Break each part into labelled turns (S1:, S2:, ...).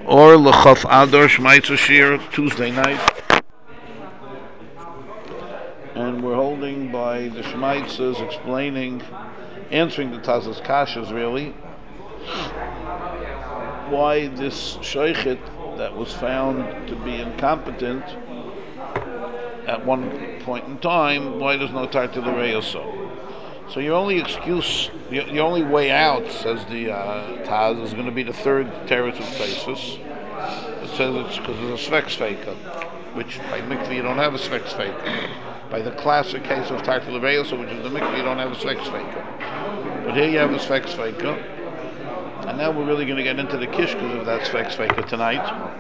S1: or L'Chaf Adar Shmaitzer Shir Tuesday night, and we're holding by the Shmaitzers explaining, answering the Taz's Kashas really, why this Shochet that was found to be incompetent at one point in time, why there's no Tartil Reyoso. So your only excuse, your only way out, says the Taz, is going to be the third teretz of Taisus. It says it's because there's a Svex Feika, which by Mikveh you don't have a Svex Feika. By the classic case of Tartil Reyoso, which is the Mikveh, you don't have a Svex Feika. But here you have a Svex Feika. And now we're really going to get into the kishkas of that Svex Feika tonight.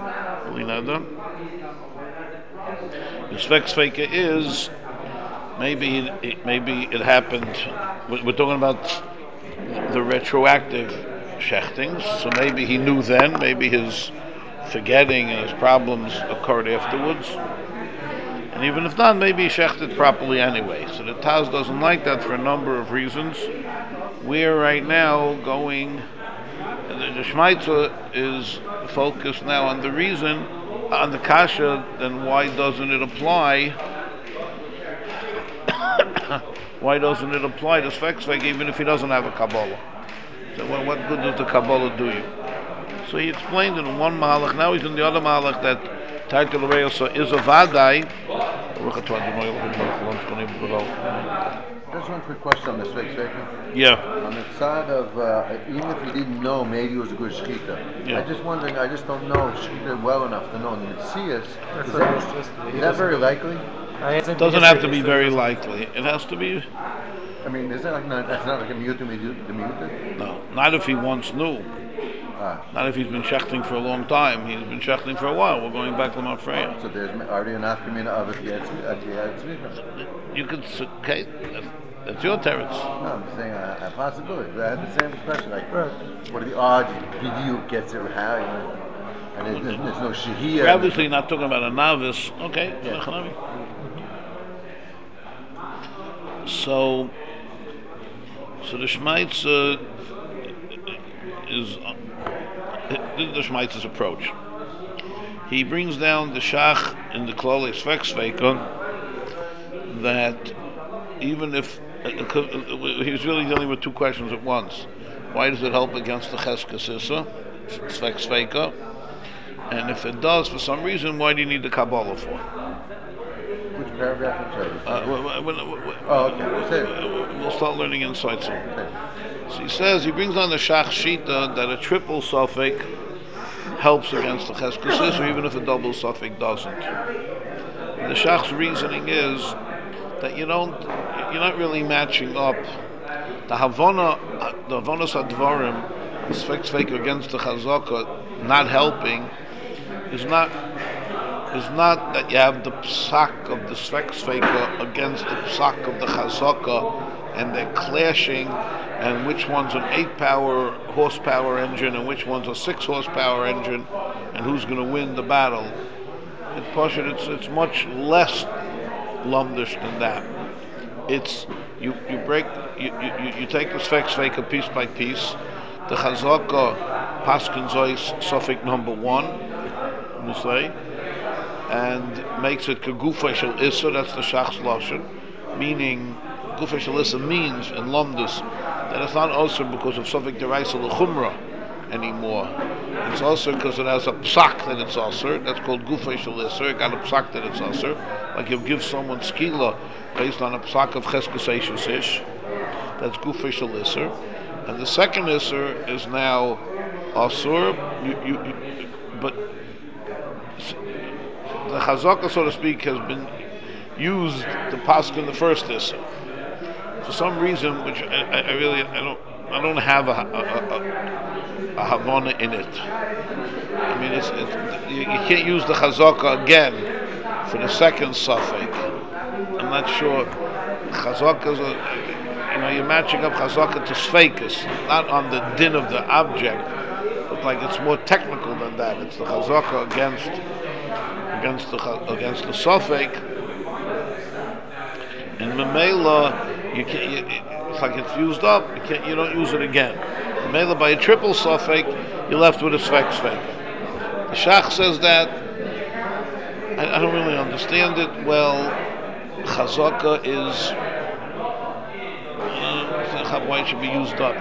S1: The Svex Feika is, maybe it happened, we're talking about the retroactive shechtings, so maybe he knew then, maybe his forgetting and his problems occurred afterwards. And even if not, maybe he shechted properly anyway. So the Taz doesn't like that for a number of reasons. We're right now going, the Shmaitzer is focused now on the reason, on the kasha, then why doesn't it apply? Why doesn't it apply to Sveksvek even if he doesn't have a Kabbalah? So what good does the Kabbalah do you? So he explained in one Mahalach, now he's in the other Mahalach that Tartil Reyoso is a Vadai.
S2: Just one quick question on the Sveksvek.
S1: Yeah.
S2: On the side of, even if he didn't know, maybe it was a good Shechita.
S1: Yeah.
S2: I just don't know Shechita well enough to know. And the Metzias, is that very likely?
S1: It doesn't have to be very likely. It has to be.
S2: I mean, is that like that's not like a miyuta?
S1: No, not if he once knew. Not if he's been shechting for a long time. He's been shechting for a while. We're going back to Mafreya.
S2: So there's already an afkamina of it yet.
S1: You could, okay, that's your teretz.
S2: No, I'm saying a possibility. I had the same question. Like, what are the odds Bidiuk gets it how? And there's no shehiyah.
S1: We're obviously not talking about a novice. Okay.
S2: Yeah.
S1: So the Shmaitz is this is the Shmaitz's approach. He brings down the Shach in the Klolei Svex Feika that even if he was really dealing with two questions at once. Why does it help against the Cheskes Issa, Svex Feika? And if it does, for some reason, why do you need the Kabbalah for?
S2: Which paragraph?
S1: Okay. We'll start learning inside soon. So he says, he brings on the Shach Shita that a triple suffix helps against the Cheskes Issa, even if a double suffix doesn't. And the Shach's reasoning is that you're not really matching up the Havonas Hadvarim, the Svex Feika against the Chazaka, not helping, is not that you have the psak of the Svex Feika against the psak of the Chazaka, and they're clashing, and which one's an 8 horsepower engine and which one's a 6 horsepower engine, and who's going to win the battle. It's much less lumdish than that. It's you take the Svex Feika piece by piece. The Chazaka paskin zois suffix number 1, you say, and makes it kegufa shel issa. That's the Shach's lashon, meaning gufa shel issa means in lumdus that it's not also because of suffix deraisa l'chumra anymore. It's also because it has a psak that it's also. That's called gufa shel issa. It got a psak that it's also. Like you give someone skila based on a psak of cheskes eishes ish. That's gufa shel issa. And the second issa is now asur. But the chazaka, so to speak, has been used to paskin in the first issa. For some reason, which I don't have a havana in it. I mean, you can't use the chazaka again for the second suffix. I'm not sure. Chazaka's you're matching up chazaka to sfeikus, not on the din of the object, but like it's more technical than that. It's the chazaka against the suffix. In Memela, it's like it's used up. You don't use it again. Memela, by a triple suffix, you're left with a Svex Feika. Shach says that. I don't really understand it. Well, Chazaka is why it should be used up.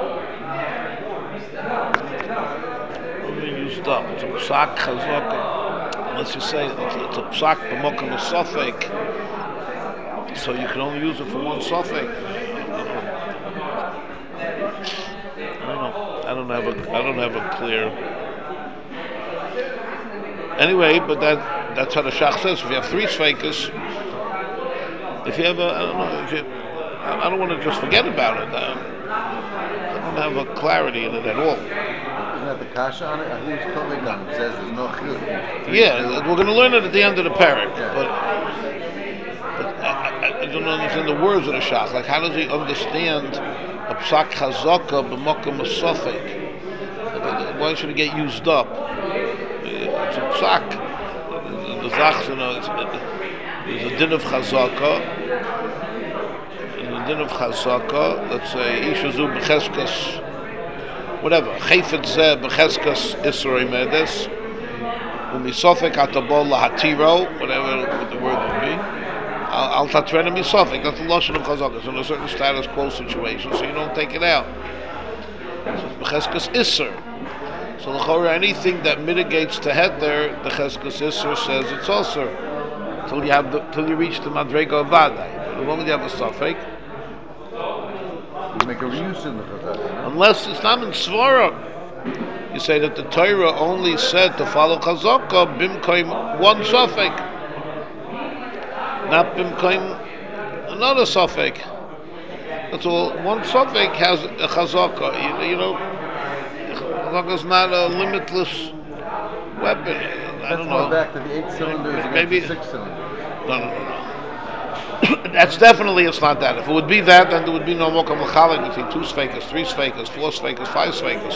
S1: Used up. It's a psak Chazaka. Let's just say it's a psak b'mokum sofek, so you can only use it for one sofek. I don't have a clear. Anyway, but that's how the Shach says. If you have three sveikas, if you have I don't want to just forget about it. I don't have a clarity in it at all.
S2: Isn't that the kasha on it? Who's coming on? It says there's no chiyuv.
S1: Yeah, we're going to learn it at the end of the parak.
S2: Yeah.
S1: But I don't understand the words of the Shach. Like, how does he understand a psak chazaka b'mokum asofek? Why should it get used up? It's a psak. The zachs, there's a din of chazaka. The din of chazaka, let's say, ishazu b'cheskas, whatever, chayfet zeh b'cheskas isroi medes, u'misofek atabol lahatiro, whatever the word would be, al tatrena misofek, that's the lashon of chazaka. It's in a certain status quo situation, so you don't take it out. So b'cheskas isr. So l'chora, anything that mitigates the head there, the cheskas isr says it's also till you reach the madrega of vadai. But the moment you have a sofek,
S2: you make a reuse in the chazaka.
S1: Unless it's not in svara, you say that the Torah only said to follow chazaka bimkoim one sofek, not bimkoim another sofek. That's all. One sofek has a chazaka. You know. Chazaka is not a limitless weapon. I don't know.
S2: Back to the 8 cylinders
S1: maybe
S2: against the 6 cylinders.
S1: No. That's definitely, it's not that. If it would be that, then there would be no mokam l'chalik between 2 sveikas, 3 sveikas, 4 sveikas, 5 sveikas.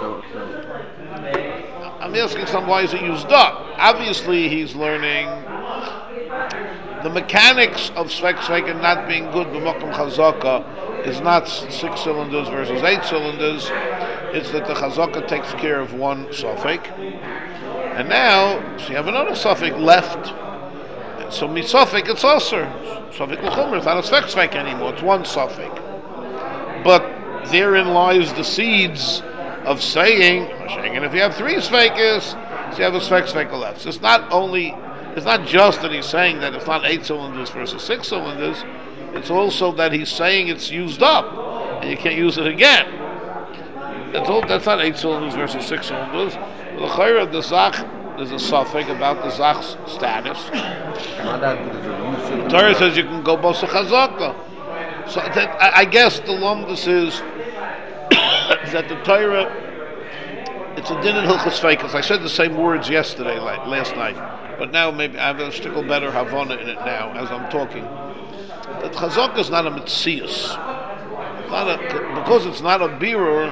S1: I'm asking someone, why is it used up? Obviously, he's learning the mechanics of sveika not being good b'mokum chazaka is not 6 cylinders versus 8 cylinders. It's that the chazaka takes care of one sofek, and now so you have another sofek left. So misofek it's also sofek l'chumra. It's not a sveik anymore. It's one sofek. But therein lies the seeds of saying, and if you have 3 sveikas, so you have a sveik left. So it's not just that he's saying that it's not 8 cylinders versus 6 cylinders. It's also that he's saying it's used up and you can't use it again. That's not 8 cylinders versus 6 cylinders. The chayra the zach, there's a sofek about the zach's status. The Torah says you can go bosa chazaka. So I guess the lumdus is that the Torah, it's a din in hilchos feikas. I said the same words yesterday, last night, but now maybe I have a stickle better havana in it now as I'm talking. That chazaka is not a mitzias. Because it's not a birur.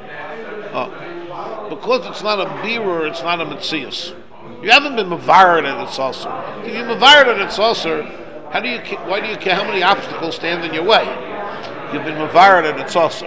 S1: Because it's not a birur, it's not a mitzias. You haven't been mavared at its also. If you're mavared at its also, why do you care how many obstacles stand in your way? You've been mavared at its also.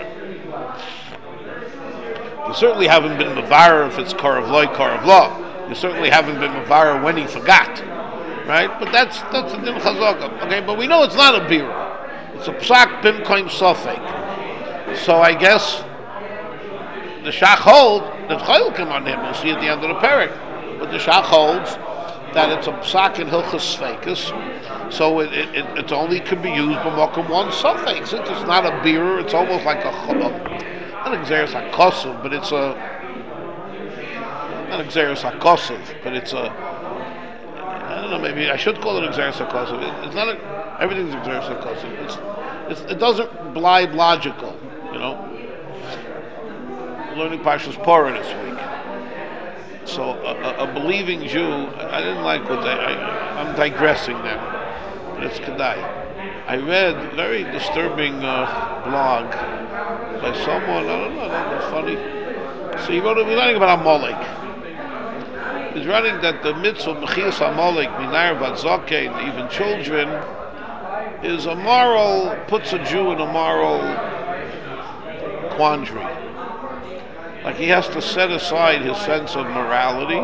S1: You certainly haven't been mavared if it's karav law. You certainly haven't been mavared when he forgot, right? But that's a din chazaka. Okay, but we know it's not a birur. It's a psak bimkoim sofek. So I guess the Shach holds that chayil come on him. We'll see at the end of the parak. But the Shach holds that it's a psak in hilchos sveikas, so it only can be used b'mokum one sofek. Since it's not a birur, it's almost like not an exeris hakosov, but it's a not exeris hakosov, but it's a I don't know. Maybe I should call it exeris hakosov. It's not everything's exeris hakosov. It doesn't blind logical, you know. Learning Parshas Porah this week. So a believing Jew, I didn't like what I'm digressing now, but it's Kedai. I read a very disturbing blog by someone, I don't know, funny. So he's writing about Amalek. He's writing that the mitzvah of Mechias Amalek, Minar Vatzoke, and even children, is puts a Jew in a moral quandary. Like he has to set aside his sense of morality,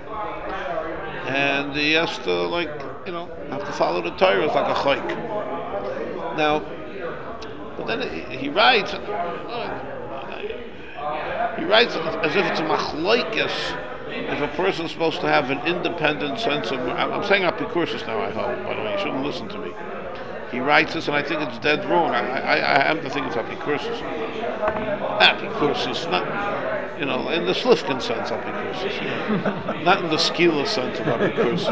S1: and he has to have to follow the Torah like a chayk. Now, but then he writes. He writes as if it's a machlokes. If a person's supposed to have an independent sense of, I'm saying Epicurus now. I hope. By the way, you shouldn't listen to me. He writes this, and I think it's dead wrong. I happen to think it's Epicurus. Epicurus, not in the Slifkin sense, Epicurus, not in the Skila sense of Epicurus.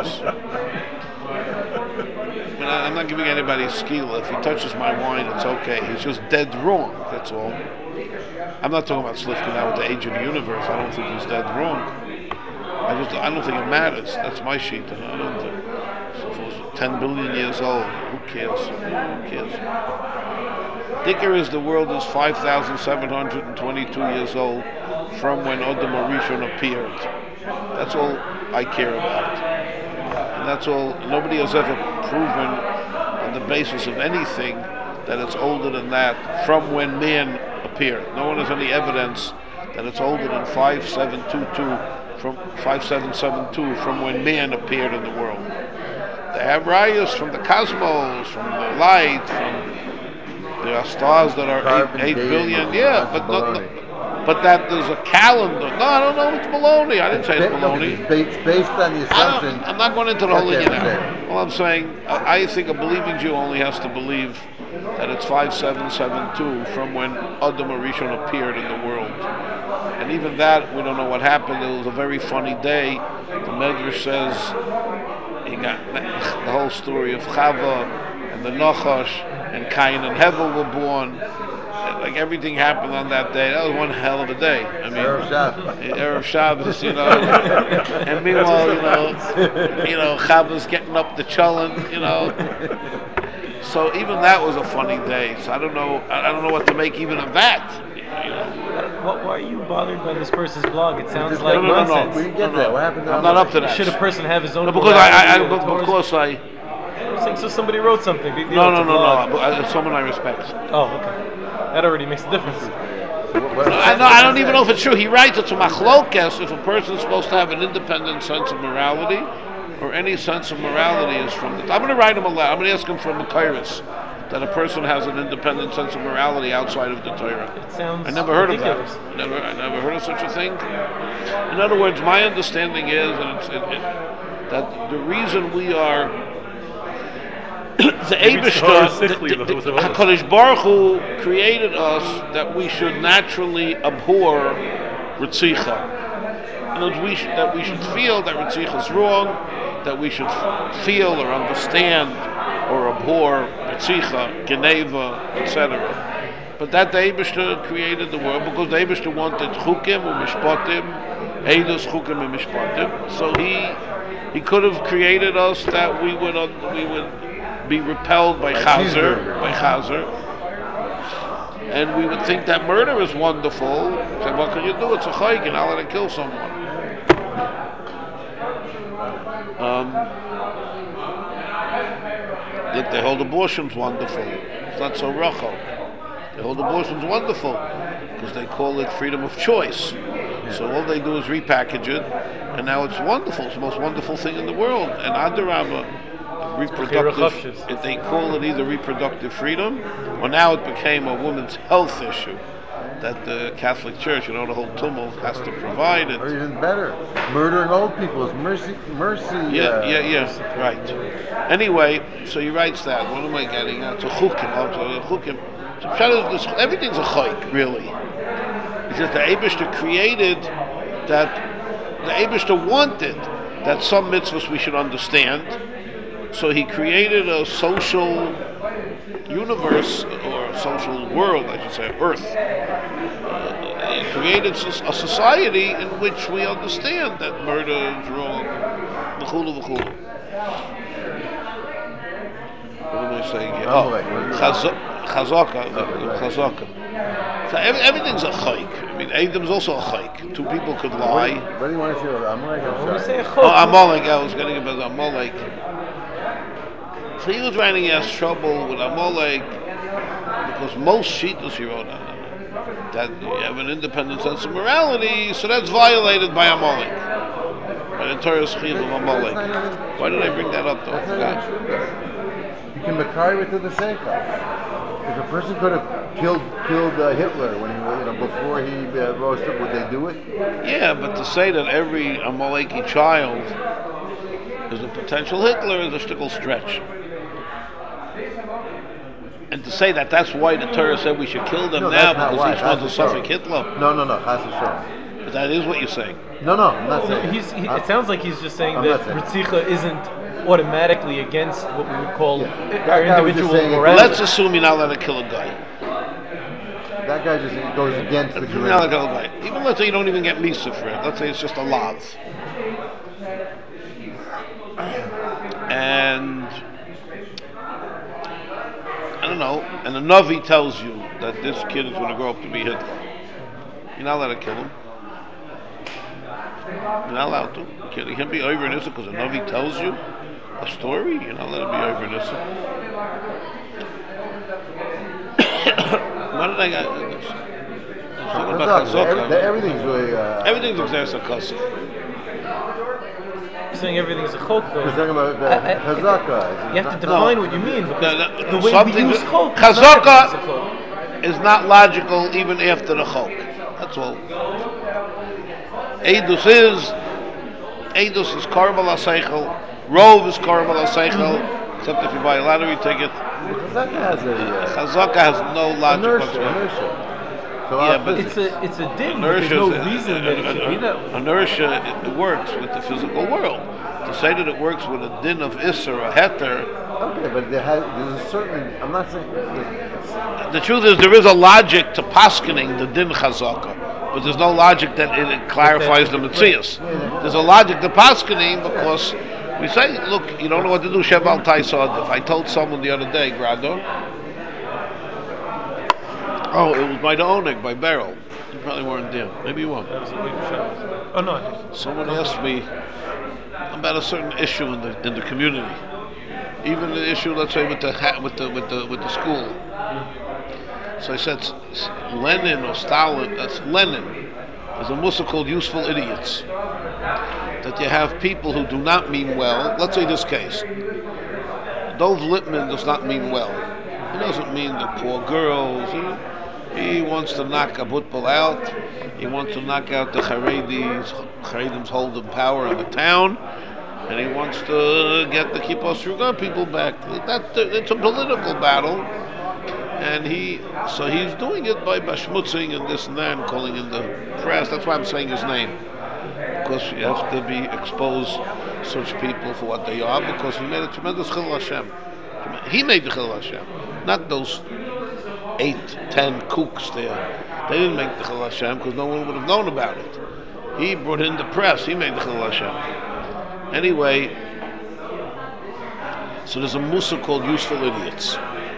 S1: I'm not giving anybody skila. If he touches my wine, it's okay. He's just dead wrong. That's all. I'm not talking about Slifkin now with the age of the universe. I don't think he's dead wrong. I don't think it matters. That's my sheet. I don't think. So if it was 10 billion years old, who cares? Who cares? Dicker is the world is 5,722 years old from when Adam Arishon appeared. That's all I care about. And that's all. Nobody has ever proven on the basis of anything that it's older than that from when man appeared. No one has any evidence that it's older than 5772 from when man appeared in the world. They have rayas from the cosmos, from the light, there are stars that are 8 billion. Yeah, but that there's a calendar. No, I don't know. It's baloney. I didn't say it's baloney.
S2: It's based on the assumption.
S1: I'm not going into the whole thing now. All I'm saying, I think a believing Jew only has to believe that it's 5772 from when Adam Arishon appeared in the world. And even that, we don't know what happened. It was a very funny day. The Medrash says he got the whole story of Chava and the Nachash and Cain and Hevel were born. Like everything happened on that day. That was one hell of a day. I mean, Erev Shabbos, and meanwhile, Chava's getting up the cholent, So even that was a funny day. So I don't know what to make even of that.
S3: Why are you bothered by this person's blog? It sounds like nonsense.
S2: We didn't get that. What happened?
S1: I'm not up to that.
S3: Should a person have his own?
S1: Because I
S3: So somebody wrote something. Big deal.
S1: No. It's someone I respect.
S3: Oh, okay. That already makes a difference.
S1: I don't even know if it's true. He writes it's a machlokes if a person's supposed to have an independent sense of morality, or any sense of morality is from the. I'm going to write him a letter. I'm going to ask him from Makairis that a person has an independent sense of morality outside of the Torah.
S3: It sounds.
S1: I never heard
S3: ridiculous.
S1: of that. I never heard of such a thing. In other words, my understanding is that the reason we are. The HaKadosh Baruch Hu created us that we should naturally abhor Ritzicha. In other words, that we should feel that Ritzicha is wrong, that we should feel or understand or abhor Ritzicha, Geneva, etc. But that the Eibishter created the world because the Eibishter wanted Chukim and Mishpatim, Eidos Chukim and Mishpatim. So he could have created us that we would be repelled by Chazer, and we would think that murder is wonderful. Say, what can you do? It's a chayk, and I'll let it kill someone. Look, they hold abortions wonderful. It's not so rachel. They hold abortions wonderful because they call it freedom of choice. So all they do is repackage it, and now it's wonderful. It's the most wonderful thing in the world. And Adarabah, reproductive, if they call it either reproductive freedom, or now it became a woman's health issue that the Catholic Church, the whole tumult has to provide it.
S2: Or even better, murdering old people is mercy.
S1: Yeah, right. Anyway, so he writes that. What am I getting at? So chukim. So everything's a chayk, really. It's just the Eibishter created that. The Eibishter wanted that some mitzvahs we should understand. So he created a social universe, or a social world, I should say, Earth. He created a society in which we understand that murder is wrong. V'chulu. What am I saying here? Chazaka. So everything's a chayk. I mean, Adam's also a chayk. Two people could lie.
S2: What do you want to say about Amalek?
S3: When we say a chok,
S1: Amalek. I was getting about Amalek. So he was running as trouble with Amalek because most Shitas he wrote on it. that you have an independent sense of morality, so that's violated by Amalek. By the Torah's chiyuv of Amalek. Why did I bring that up though? I forgot.
S2: You can makari it to the sefer. If a person could have killed Hitler when he before he rose up, would they do it?
S1: Yeah, but to say that every Amaleki child is a potential Hitler is a shtickle stretch. And to say that that's why the Torah said we should kill them now because each one's a suffix Hitler.
S2: No, Chas v'shalom.
S1: But that is what you're saying.
S2: No, I'm not saying.
S3: It sounds like he's just saying that Ritzicha isn't automatically against what we would call our individual morality.
S1: Let's assume you're not allowed to kill a guy.
S2: That guy just goes against the
S1: You're not allowed to kill a guy. Even let's say you don't even get misa for it. Let's say it's just a lav. And I don't know, and the Navi tells you that this kid is going to grow up to be Hitler. You're not allowed to kill him. You're not allowed to. You can't be over in this because the Navi tells you a story. You're not allowed to be over in this. Why did I get this?
S2: Everything's really.
S1: Everything's Exersa.
S3: You're saying everything's a chok.
S2: We're talking about chazaka.
S3: You have to define what you mean because the way we use chok.
S1: Chazaka is not logical even after the chok. That's all. Eidus is Karbal HaSeichel. Rove is Karbal HaSeichel, except if you buy a lottery ticket. Chazaka has no logic whatsoever.
S2: So
S1: yeah, but
S3: it's a din. There's no reason that it should be that way.
S1: Inertia it works with the physical world. To say that it works with a din of Isser or Heter.
S2: Okay, but there's a certain. I'm not saying.
S1: The truth is, there is a logic to paskening the din chazaka, but there's no logic that it clarifies the Metzias. There's a logic to paskening because we say, look, you don't know what to do. Sheval Taisad. If I told someone the other day, Grado, oh, it was by the Oneg, by Beryl. You probably weren't there. Maybe you weren't.
S3: Oh no.
S1: Someone asked me about a certain issue in the community, even the issue, let's say, with the school. So I said, Lenin or Stalin. That's Lenin. There's a mussar called useful idiots. That you have people who do not mean well. Let's say this case. Dov Lippman does not mean well. He doesn't mean the poor girls. He wants to knock Abutbal out. He wants to knock out the Charedim holding power in the town. And he wants to get the Kippah Sruga people back. It's a political battle. And he's doing it by bashmutzing and this and that and calling in the press. That's why I'm saying his name. Because you have to be exposed such people for what they are, because he made a tremendous Chil Hashem. He made the Chil Hashem. Not those 8, 10 kooks there. They didn't make the Chil Hashem because no one would have known about it. He brought in the press. He made the Chil Hashem. Anyway, so there's a mussar called useful idiots.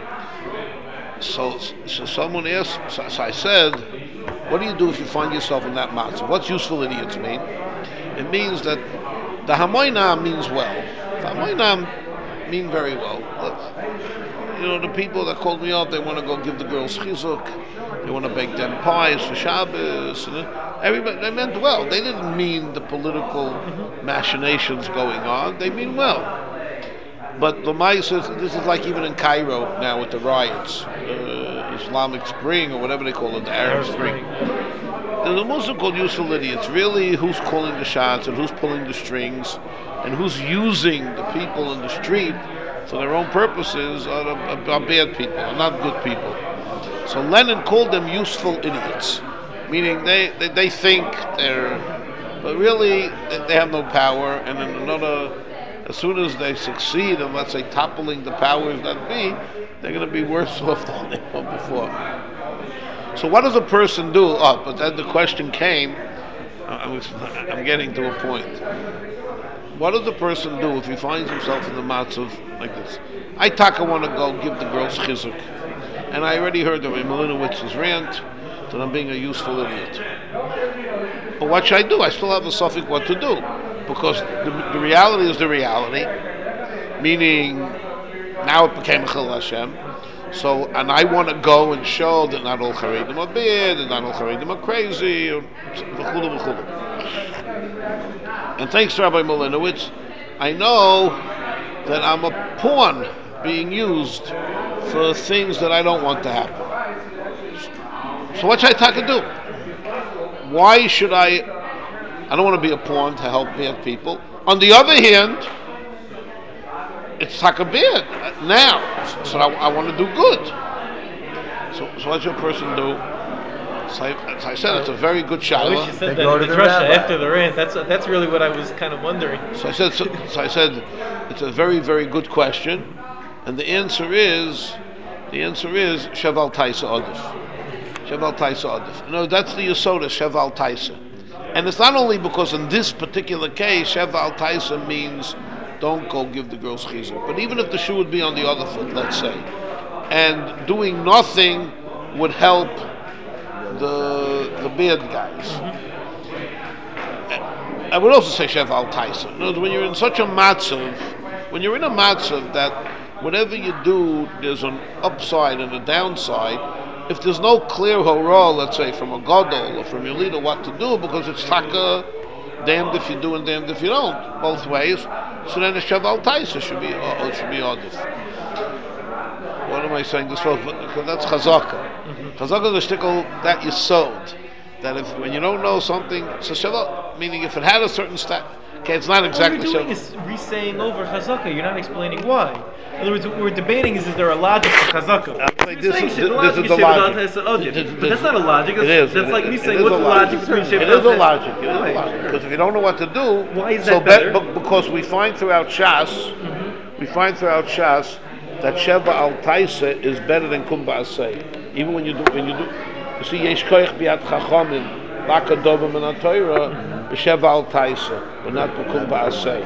S1: So someone asked, so I said, what do you do if you find yourself in that matzah? What's useful idiots mean? It means that the Hamoinam means well. The Hamoinam mean very well. The people that called me up, they want to go give the girls chizuk, they want to bake them pies for Shabbos. Everybody, they meant well. They didn't mean the political machinations going on. They mean well. But Lamai says this is like even in Cairo now with the riots, Islamic Spring or whatever they call it, the Arab Spring. There's a Muslim called useful idiots. Really, who's calling the shots and who's pulling the strings and who's using the people in the street for their own purposes are bad people, are not good people. So Lenin called them useful idiots, meaning they think they're, but really they have no power. And in as soon as they succeed in, let's say, toppling the powers that be, they're going to be worse off than they were before. So what does a person do? Oh, but then the question came, I'm getting to a point. What does a person do if he finds himself in the matzav like this? I want to go give the girls chizuk. And I already heard of Melinowitz's rant that I'm being a useful idiot. But what should I do? I still have a suffix what to do. Because the reality is the reality. Meaning, now it became a Chil Hashem. So, and I want to go and show that not all Haredim are bad, and not all Haredim are crazy, v'chulu v'chulu. And thanks to Rabbi Molinowitz, I know that I'm a pawn being used for things that I don't want to happen. So what should I take to do? Why should I don't want to be a pawn to help bad people. On the other hand, it's taka bad now. So I want to do good. So what should a person do? So I said it's a very good
S3: I
S1: shaila.
S3: wish you said that in the drasha after the rant. That's really what I was kind of wondering.
S1: So I said it's a very, very good question, and the answer is sheval taisa adif. Sheval taisa adif. No, that's the yesod of sheval taisa, and it's not only because in this particular case sheval taisa means don't go give the girls chizur, but even if the shoe would be on the other foot, let's say, and doing nothing would help the bad guys. I would also say sheval taisa. In other words, when you're in such a matzav, that whatever you do, there's an upside and a downside. If there's no clear hora, let's say from a gadol or from your leader, what to do, because it's taka, damned if you do and damned if you don't, both ways. So then the sheval taisa should be adif. What am I saying this for? Because that's chazaka. Chazaka is a shtickle that you sowed. That if when you don't know something, so sheval, meaning if it had a certain stat, okay, it's not exactly.
S3: What you're doing is re-saying over chazaka. You're not explaining why. In other words, what we're debating is there a logic for chazaka?
S1: This is the logic.
S3: But that's not a logic. That's like me saying, what's the logic between sheval?
S1: It is a logic. Because if you don't know what to do,
S3: why is that better?
S1: Because we find throughout Shas, that Sheva al Taisa is better than Kumba Asay. Even when you do, you see Yesh Koich Biat Chachamim, Laka Dovim and Torah, B'Sheva al Taisa, but not B'Kumba Asay.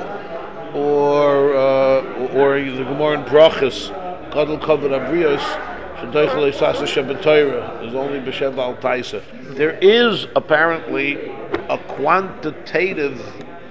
S1: Or the Gemara in Brachas, Gadol Kavod Abrios, Shedoichel Eisasa Shabbat is only B'Sheva al Taisa. There is apparently a qualitative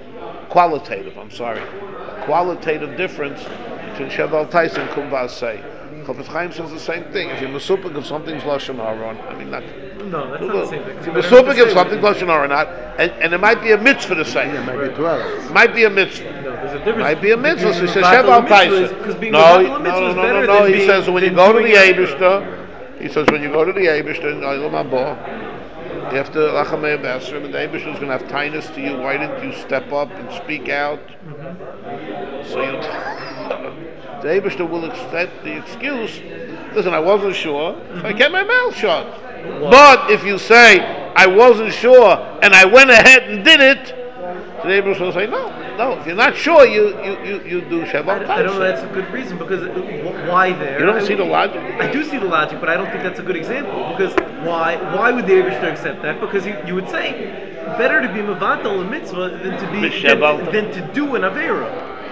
S1: difference between sheval taisa and kumba asay. Chofetz Chaim says the same thing. If you're mesupik if something's lashon hara,
S3: no, that's not the same thing.
S1: If you're mesupik if something's lashon hara or not, and it might be a mitzvah to say.
S2: Yeah, it might be 12.
S1: It might be a mitzvah.
S3: No, there's a difference.
S1: Might be a mitzvah. So he says sheval taisa. No. He says when you go to the Eibishter, in Olam Haba, you have to lachamei b'asrim, and the Eibishter is going to have kindness to you. Why didn't you step up and speak out? So the Eibishter will accept the excuse. Listen, I wasn't sure, so I kept my mouth shut. Wow. But if you say I wasn't sure and I went ahead and did it, the Eibishter will say no. If you're not sure, you do sheval taisa.
S3: I don't know. That's a good reason because why there?
S1: You don't see the logic.
S3: I do see the logic, but I don't think that's a good example because why would the Eibishter accept that? Because you would say better to be mevatel a mitzvah than to do an avera.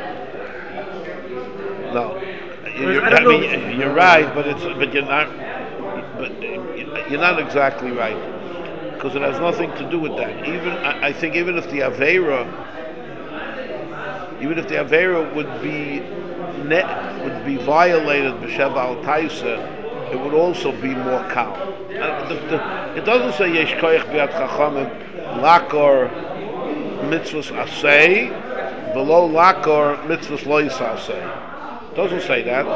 S1: No, you're right, but you're not exactly right because it has nothing to do with that. I think even if the avera would be violated b'sheval taisa, it would also be more calm. It doesn't say yesh koich biat chachamim lakor mitzvos asay below lakor mitzvos lo yisasay. Doesn't say that.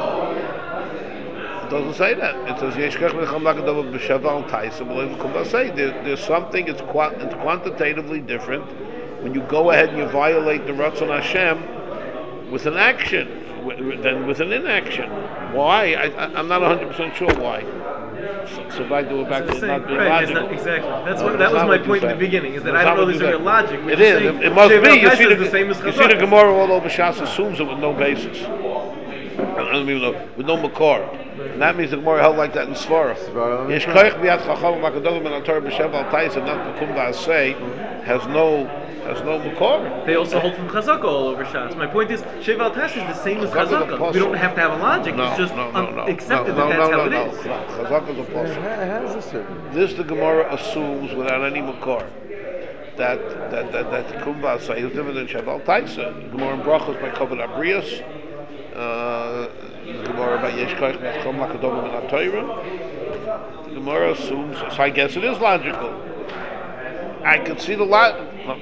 S1: It says yesh koich biat chachamim b'sheval taisa below kumba asay. There's something. It's quantitatively different when you go ahead and you violate the Ratzon Hashem with an action than with an inaction. Why? I'm not 100% sure why. So if I do it back to not being logical.
S3: Exactly. That was my point in the beginning, is that I don't know there's any logic.
S1: It is. It must be. You see the Gemara all over Shas assumes it with no basis. With no makor. And that means the Gemara held like that in Svara. Yesh koich biat chacham makadogim and Torah b'sheval taisa not b'kum ba'asei has no makor.
S3: They also hold from chazaka all over Shas. My point is sheval taisa is the same as chazaka. We don't have to have a logic. It's just accepted that that's how it is.
S1: Chazaka is a possible.
S2: How is this?
S1: This the Gemara assumes without any makor that b'kum ba'asei is different than sheval taisa. The Gemara in Brachos by Kavod Abrius. The Gemara about Yesh Koich Mechom Lakadom in Torah. The Gemara assumes, so I guess it is logical. I could see the lot.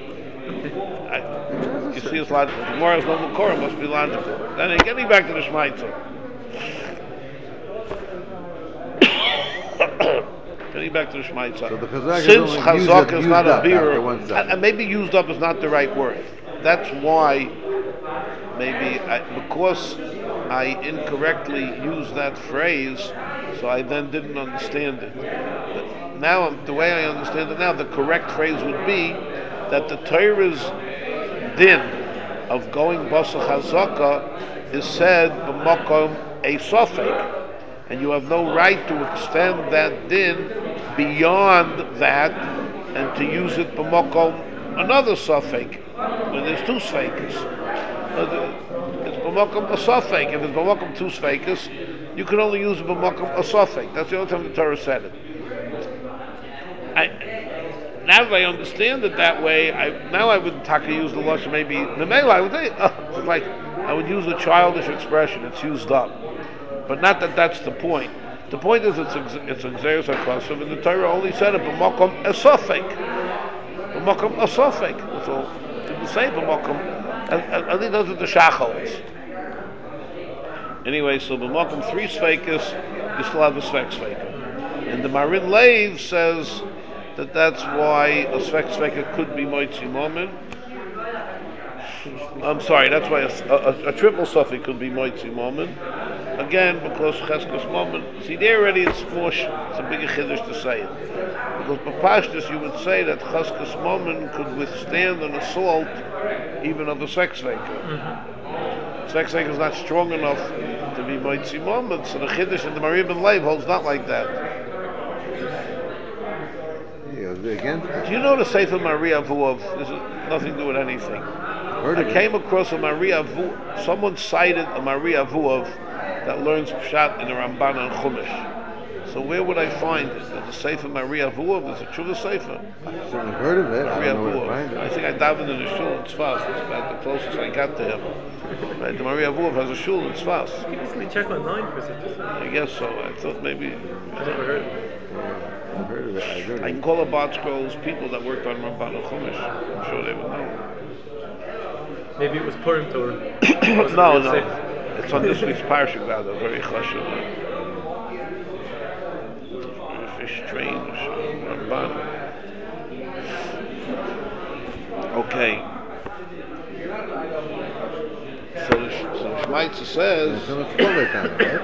S1: You see it's logical. The Gemara's no Makora must be logical. Then getting back to the Shmaitzer. Getting back to the Shmaitzer.
S2: So the
S1: Since Chazak is not a beer,
S2: and
S1: maybe used up is not the right word. That's why because I incorrectly used that phrase, so I then didn't understand it. But now, the way I understand it now, the correct phrase would be that the Torah's din of going Basach Hazaka is said b'makom a sofek, and you have no right to extend that din beyond that and to use it b'makom another sofek when there's two sfekas. It's b'makom a sofek. If it's b'makom two sfekas, you can only use b'makom a sofek. That's the only time the Torah said it. Now that I understand it that way, I wouldn't use the lashon maybe memela. I would say, like I would use a childish expression. It's used up, but not that that's the point. The point is it's exeris hakosov, and the Torah only said it b'makom esofek, b'makom esofek. That's all. It didn't say b'makom. I think those are the shachos. Anyway, so b'makom three sfekas, you still have a sfek sveka, and the Marin Leiv says that's why a sveka could be moitzi moment. I'm sorry, that's why a triple suffix could be moitzi moment. Again, because cheskes moment. See, there already it's mosh. It's a bigger chiddush to say it. Because b'pashtus you would say that cheskes moment could withstand an assault even of a sveka. Sveka is not strong enough to be moitzi moment. So the chiddush in the Marim ben Leiv holds not like that.
S2: Again?
S1: Do you know the Sefer Maria Avuov? This is nothing to do with anything. I came across a Maria Avuov. Someone cited a Maria Avuov that learns Pshat in the Ramban and Chumash. So where would I find it? The Sefer Maria Avuov is a true Sefer.
S2: I've certainly heard of it.
S1: Maria
S2: I don't know where to
S1: Avuov.
S2: find it.
S1: I think I davened in a shul in Tzfas. It's about the closest I got to him. Right? The Maria Avuov has a shul in Tzfas.
S3: You can easily check online for such a thing.
S1: I guess so. I thought maybe.
S3: I've never heard of it.
S2: I've heard of it.
S1: I can call about scrolls people that worked on Ramban and Chumash. I'm sure they would know.
S3: Maybe it was Purim Torah.
S1: No. It's on this week's Parsha Gada, very chashuv. Very strange. Ramban. Okay. So the Shmaitzer says,
S2: So it's Koller time, right?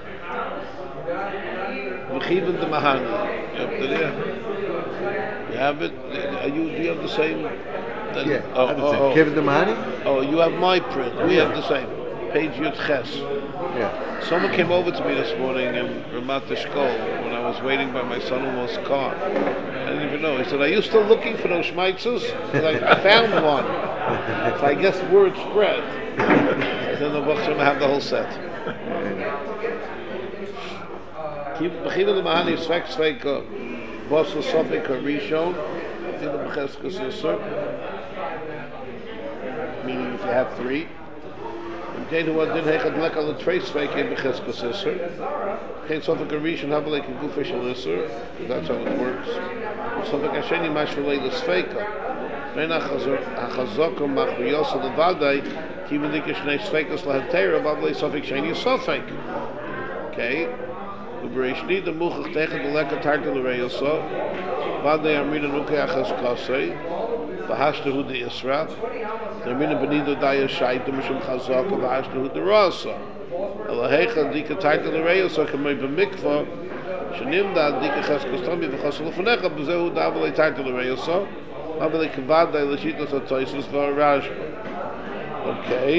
S1: Mechivin the Mahani. You have it? Do you have the same?
S2: Yeah. Kevin Damani?
S1: Oh, you have my print. We have the same. Page Yud Ches.
S2: Yeah.
S1: Someone came over to me this morning in Ramat Eshkol when I was waiting by my son-in-law's car. I didn't even know. He said, "Are you still looking for those Schmeitzers?" Like, I found one. So I guess word spread. I said, "No, I have the whole set." Keep begin the Mahani Svek Sveka Bosel Sofik Rishon. Meaning if you have three. Geen hoe dit heet lekker alle trace fake in Becheskos Isser. Geen Sofik Rishon have like a Gufishal Isser. That's how it works. Sofik Asheni Mashvele Sveka. Rena Chazoko Machriyosa Levadai. Even the Kishnei Svekas Lahatera, Babli Sofik Sheni Sofik. Okay. Ubereshni the Muchach tegen the lekker tartel Reyosa. Vadei Amrina Nukeachas Kasei. Bahashtahu the Isra. The Amrina Benido Daya Shaita Mishum Chazaka. Bahashtahu the Rasa. Elahecha Dika tartel Reyosa can make a mikvah. Shanimda Dika Chaskostami Vachasal Fanecha. Bezehu Davale tartel Reyosa. Babli Kavadai Lashitas Atoisus Varaj. Okay.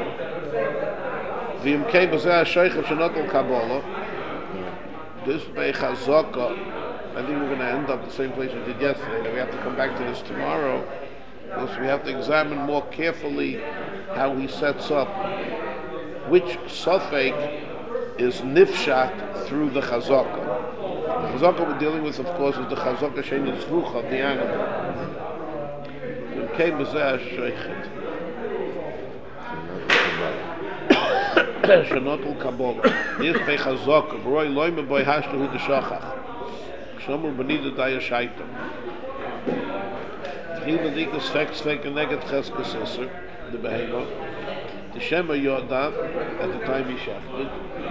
S1: VMK Bazar Sheikh of Shanatol Kabbalah. This by Chazaka, I think we're going to end up the same place we did yesterday. We have to come back to this tomorrow because we have to examine more carefully how he sets up which Safek is nifshat through the Chazaka. The Chazaka we're dealing with, of course, is the Chazaka Sheni Tzvuch of the animal. VMK Bazar Sheikh. Shanotul Kabbalah. This pei chazaka. Broi loyme boy hashtu the shachach. Shomur benida daya shaitam. Tchila dikas fek and neget cheskes iser. The behema. The Shema Yoda at the time he shechted.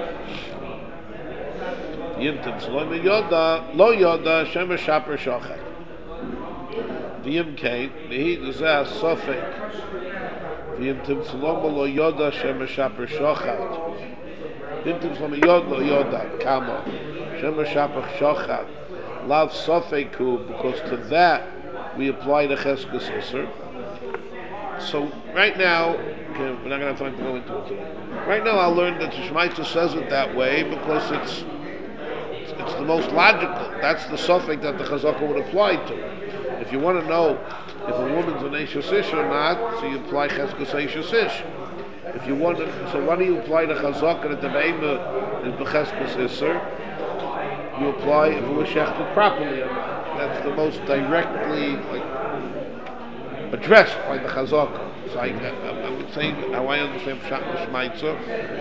S1: Yimtim Shloime Yoda, Lo Yoda, Shema Shaper Shochet. The Yimkein, the heat is a Sofek. The Yimtim Shloime Lo Yoda, Shema Shaper Shochet. Yimtim Shloime Yoda, Lo Yoda, Kama, Shema Shaper Shochet. Lav Sofeku, because to that we apply the Cheskes Isser. So right now, okay, we're not going to have time to go into it today. Right now, I'll learn that the Shemaitza says it that way because it's the most logical. That's the suffix that the Chazaka would apply to. If you want to know if a woman's an Eishes Ish or not, so you apply Cheskes Eishes Ish. If you want to, so why do you apply the Chazaka that the Be'ema is B'Cheskes Isser? You apply if it was shechted properly or not. That's the most directly addressed by the Chazaka. So I'm saying how I understand Pshat Shmaitza.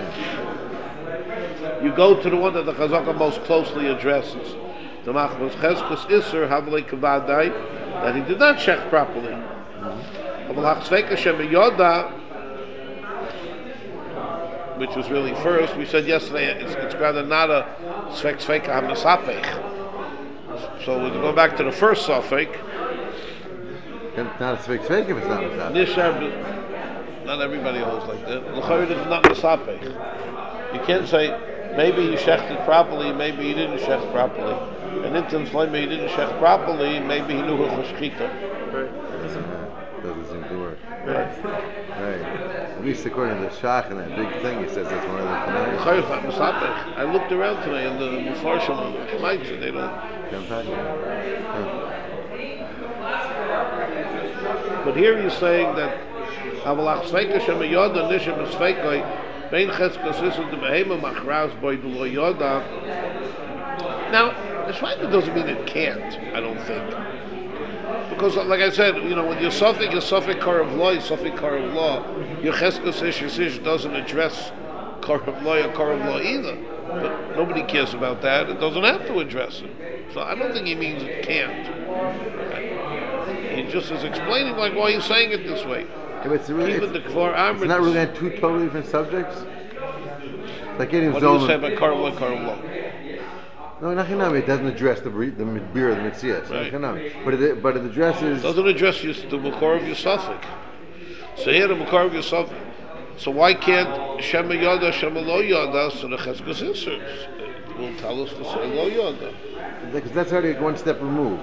S1: You go to the one that the Chazaka most closely addresses. The Machmas Cheskes Isser Havlei Kavadai, that he did not check properly. Which was really first. We said yesterday it's rather not a Svek Sveka Hamnasapech. So we'll go back to the first Safek.
S2: It's not a Svek Sveka if it's not Masapech.
S1: Not everybody holds like that. L'chayr is not Masapech. You can't say maybe you shechted properly, maybe you didn't shech properly. And instance, maybe he didn't shech properly, maybe he knew it was shechita.
S2: Doesn't seem to work. Right. At least according to the Shach and that big thing, he says that's one of the canals.
S1: L'chayr is not Masapech. I looked around today and the Mefarshim Shmaitza, they don't. But here you're saying that Avalach Sveika Shema Yoda Nishem Sveikoi Bein Cheskes Isser the Behema Machraz Boy Dulo Yoda. Now, the Sveika doesn't mean it can't, I don't think. Because, like I said, you know, when you're Suffolk Kar of Law, Suffolk Kar of Law, your Cheskes Ish doesn't address Kar of Law or Kar of Law either. But nobody cares about that. It doesn't have to address it. So I don't think he means it can't. He just is explaining like why he's saying it this way.
S2: Yeah, it's not really on two totally different subjects. Like getting
S1: what do you say about Kar of Law?
S2: No, Nachinami, it doesn't address the Mir, the Metzias. Right. But it addresses.
S1: It doesn't address the Makor of your Suffolk. So here the Makor of your Suffolk. So why can't Shema Yoda, Shema Lo Yoda, so the Cheskes Isser will tell us to say Lo Yoda?
S2: Because that's already one step removed.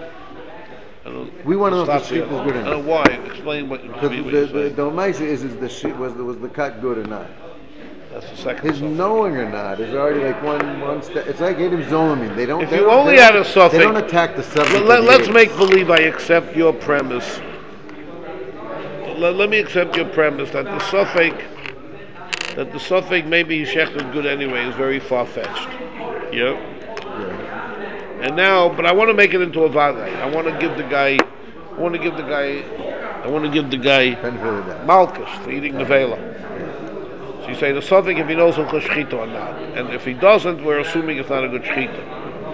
S2: We want to know if the sheep is good or not.
S1: Why? Explain what you mean.
S2: Because the Maisa is the sheep, was the cut good or not?
S1: That's the second.
S2: His knowing or not is already like one step. It's like Adam Zolomim. They don't.
S1: If you only had a suffix,
S2: they don't attack the subject.
S1: Let's make believe I accept your premise. Let me accept your premise that the suffix maybe he shechted good anyway is very far fetched. Yeah. And now, but I want to make it into a vaday. I want to give the guy malchus for eating the vela. So you say the suffix if he knows if it's shechita or not, and if he doesn't, we're assuming it's not a good shechita.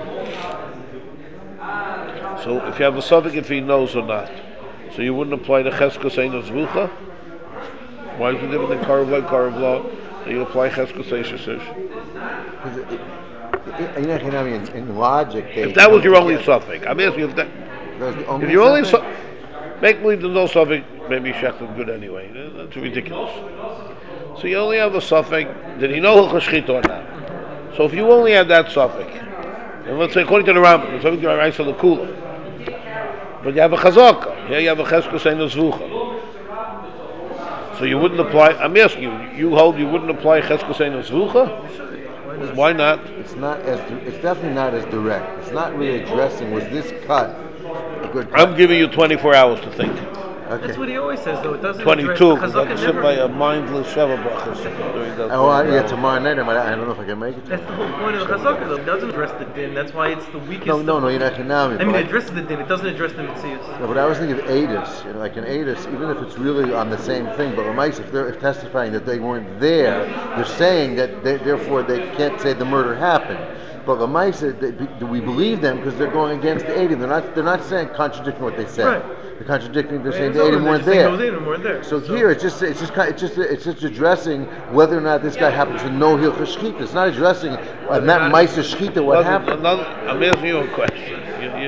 S1: So if you have a suffix if he knows or not, so you wouldn't apply the cheskes ein zvucha. Why is it different than kar of law? So you apply cheskes ein.
S2: In logic,
S1: if that was your only suffix, I'm asking if that. If you only make believe there's no suffix, maybe shechted good anyway. That's ridiculous. So you only have a suffix. Did he know hilchos or not? So if you only had that suffix, and let's say according to the Rambam, the suffix writes on the kula, but you have a chazaka. Here you have a cheskes ein zvucha. So you wouldn't apply. I'm asking you. You hold you wouldn't apply cheskes ein zvucha? Why not?
S2: It's definitely not as direct. It's not really addressing was this cut a good cut?
S1: I'm giving you 24 hours to think.
S2: Okay.
S3: That's what he always says, though. It doesn't
S1: 22,
S3: address
S1: because
S3: the
S1: I can
S3: chazaka
S1: sit
S3: never.
S1: by a mindless Sheva Brachas during that.
S2: Yeah, tomorrow night. I don't know if I can make it.
S3: That's the whole point of the chazaka, though. It doesn't address the din. That's why it's the weakest.
S2: No, you're not Hanami.
S3: I mean, it addresses the din. It doesn't address the mitzvahs.
S2: No, but I was thinking of Adis, like an Adis, even if it's really on the same thing, but Lamais, if they're testifying that they weren't there, they're saying that therefore they can't say the murder happened. But Lamais, do we believe them because they're going against the Adim? They're not saying contradicting what they said.
S3: Right.
S2: They're contradicting. They're saying the Adim weren't there. So here it's just addressing whether or not this guy happens to know Hilchah Shechita. It's not addressing that Ma'aser Shechita what happened.
S1: I'm asking you a question.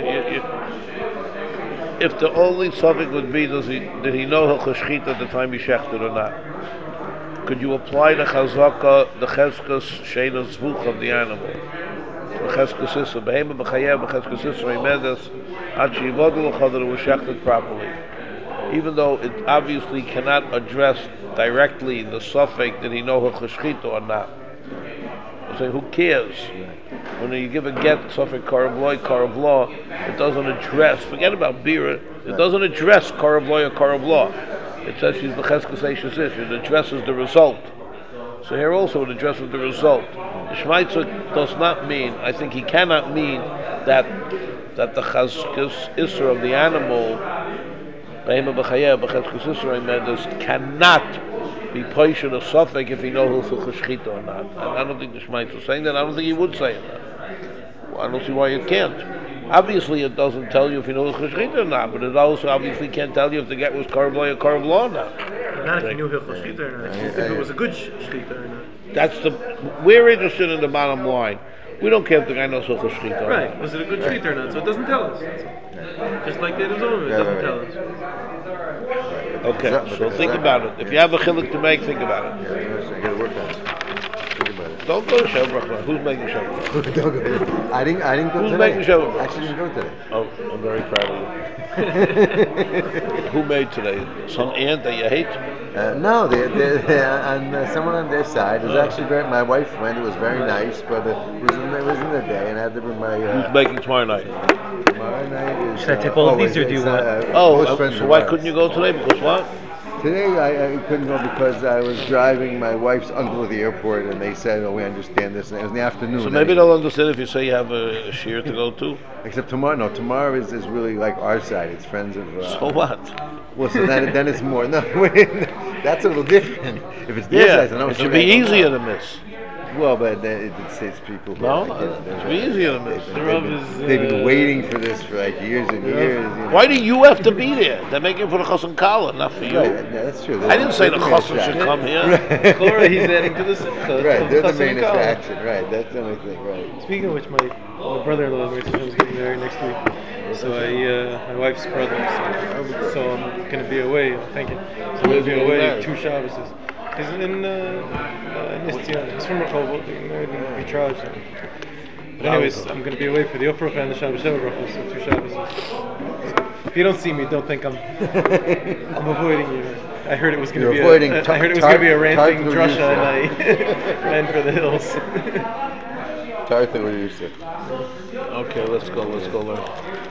S1: If the only subject would be did he know Hilchah Shechita at the time he shechted or not? Could you apply the chazaka, the cheskas sheina zvuch of the animal? The cheskas isra, behema b'chayev, b'cheskas isra imedes, ad sheyivodel l'chadar was shechted properly. Even though it obviously cannot address directly the suffix did he know Hilchah Shechita or not. I'm saying, who cares? When you give a get suffix karav law, it doesn't address, forget about bira, it doesn't address karav law. It says she's the cheskes eishes ish. It addresses the result. So here also it addresses the result. The Shmaitzer does not mean, I think he cannot mean that the cheskes isra of the animal cannot be poished a suffix if he knows Hilchah Shechita or not. And I don't think the Shmaitzer is saying that. I don't think he would say that. Well, I don't see why you can't. Obviously, it doesn't tell you if you know Hilchah Shechita or not, but it also obviously can't tell you if the get was karav law or not.
S3: Not if you knew Hilchah Shechita or not. If it was a good Shechita or not.
S1: We're interested in the bottom line. We don't care if the guy knows Hilchah Shechita.
S3: Right. Was it a good Shechita or not? So it doesn't tell us. Just like the Arizona, it doesn't tell us.
S1: Okay, so think about it. If you have a chiluk to make, think about it.
S2: Yeah, I gotta work on it. Think about it.
S1: Don't go to Shavbrach. Who's making Shavbrach?
S2: Don't go. I didn't go
S1: Who's
S2: today.
S1: making Shavbrach?
S2: I actually didn't go today.
S1: Oh, I'm very proud of you. Who made today? Some aunt that you hate?
S2: No, someone on their side. It was actually my wife went. It was very nice, but it was in the day, and I had to bring my.
S1: Who's making tomorrow night?
S2: Tomorrow night is.
S3: Should I take all of these, or do you want?
S1: So why couldn't you go today? Because what?
S2: Today I couldn't go because I was driving my wife's uncle to the airport, and they said, "Oh, we understand this." And it was in the afternoon.
S1: So maybe they'll understand if you say you have a shear to go to.
S2: Except tomorrow, no. Tomorrow is really like our side. It's friends of.
S1: So what?
S2: Well, so then it's more. No, that's a little different. If it's their side,
S1: it should be easier to miss.
S2: Well, but it's people.
S1: No, it should be easier to miss.
S2: They've been waiting for this for like years and years. You know.
S1: Why do you have to be there? They're making it for the Chassan Kala, not for you.
S2: Right, that's true.
S1: I didn't say the Chassan should come here.
S2: Right.
S3: Cora, he's adding to the simcha.
S2: Right, they're the main attraction. Right, that's the only thing. Right.
S3: Speaking of which, my brother-in-law is getting married next week. So my wife's brother. So I'm gonna be away. Thank you. So I'm gonna be away 2 Shabbos. He's in Nistiana. He's from Rehovot. They're married in Vitraj. But anyways, I'm going to be away for the Ofruf and the Shabbos Sheva Brachos, so 2 Shabbos. If you don't see me, don't think I'm avoiding you. I heard it was going to be a ranting drasha, and I ran for the hills.
S2: Tartha, what do you say?
S1: Okay, let's go learn.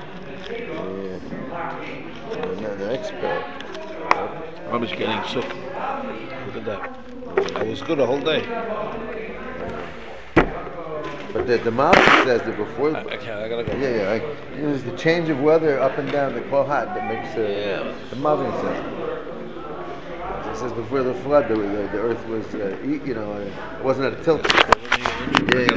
S2: Yeah. The expert.
S1: I was getting sick. Look at that. I was good a whole day.
S2: But the Malka says that before.
S1: I gotta go.
S2: Yeah. It was the change of weather up and down the Kohat that makes the Malvin says. It says before the flood, the earth was, it wasn't at a tilt.
S1: Yeah.